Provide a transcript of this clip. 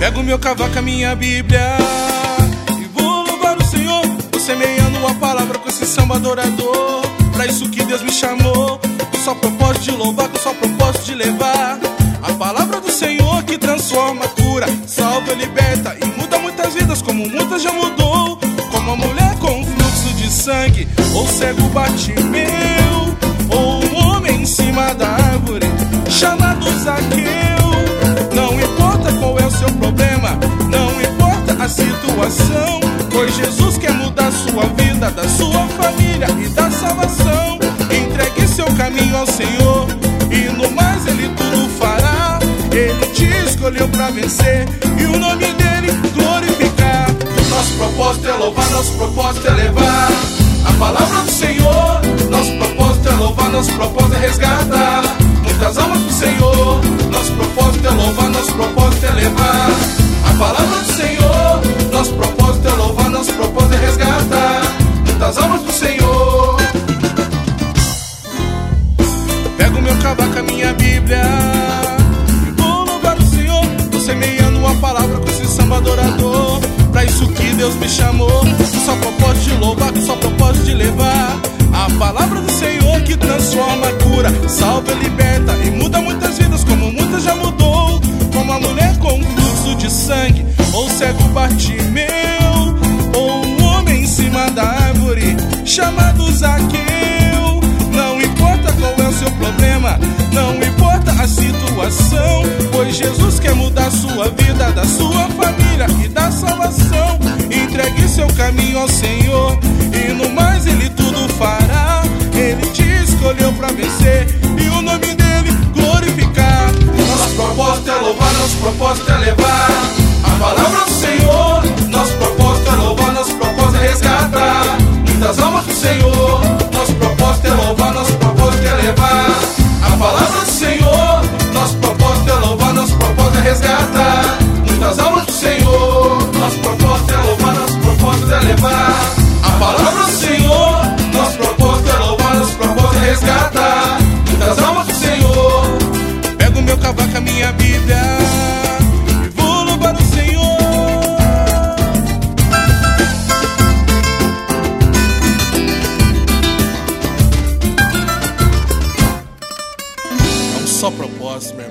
Pego meu cavaco, a minha Bíblia e vou louvar o Senhor. Tô semeando a palavra com esse samba adorador. Pra isso que Deus me chamou, com só propósito de louvar, com só propósito de levar a palavra do Senhor que transforma, cura, salva, liberta e muda muitas vidas, como muitas já mudou. Como a mulher com fluxo de sangue, ou cego Bartimeu, ou um homem em cima da árvore chamado Zaqueu. Não importa qual é o seu problema, não importa a situação, pois Jesus quer mudar sua vida, da sua família e da salvação. Entregue seu caminho ao Senhor e no mais Ele tudo fará. Ele te escolheu pra vencer e o nome dele glorificar. Nosso propósito é louvar, nosso propósito é levar a palavra do Senhor. Nosso propósito é louvar, nosso propósito é resgatar muitas almas do Senhor. Nosso propósito é louvar, nosso propósito é levar a palavra do Senhor. Nosso propósito é louvar, nosso propósito é resgatar muitas almas do Senhor. Pego meu cavaco, a minha Bíblia e vou louvar o Senhor. Tô semeando uma palavra com esse samba adorador. Pra isso que Deus me chamou, com só propósito de louvar, com só propósito de levar a palavra do Senhor que transforma, cura, salva, liberta e muda muitas vidas, como muitas já mudou. Como a mulher com fluxo de sangue, ou cego Bartimeu, ou um homem em cima da árvore chamado Zaqueu. Não importa qual é o seu problema, não importa a situação, pois Jesus quer mudar sua vida, da sua família e da salvação. Entregue seu caminho ao Senhor e no mais Ele tudo fará. Ele te escolheu pra vencer e o nome dele glorificar. Nosso propósito é louvar, nosso propósito é levar a palavra do Senhor. Nosso propósito é louvar, nosso propósito é resgatar muitas almas do Senhor. Nosso propósito é louvar, nosso propósito é levar a palavra do Senhor. Nosso propósito é louvar, nosso propósito é resgatar muitas almas do Senhor. Nosso propósito é louvar, nosso propósito é levar a palavra do Senhor. Nosso propósito é louvar, nosso propósito é resgatar muitas almas do Senhor. Pego meu cavaco, a minha Bíblia e vou louvar o Senhor. É um só propósito, meu irmão.